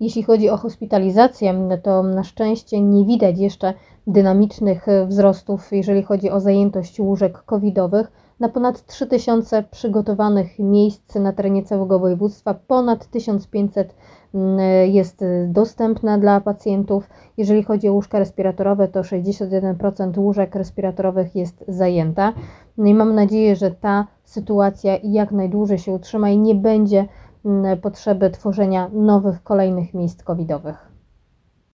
Jeśli chodzi o hospitalizację, to na szczęście nie widać jeszcze dynamicznych wzrostów, jeżeli chodzi o zajętość łóżek covidowych. Na ponad 3000 przygotowanych miejsc na terenie całego województwa, ponad 1500 jest dostępna dla pacjentów. Jeżeli chodzi o łóżka respiratorowe, to 61% łóżek respiratorowych jest zajęta. No i mam nadzieję, że ta sytuacja jak najdłużej się utrzyma i nie będzie potrzeby tworzenia nowych, kolejnych miejsc covidowych.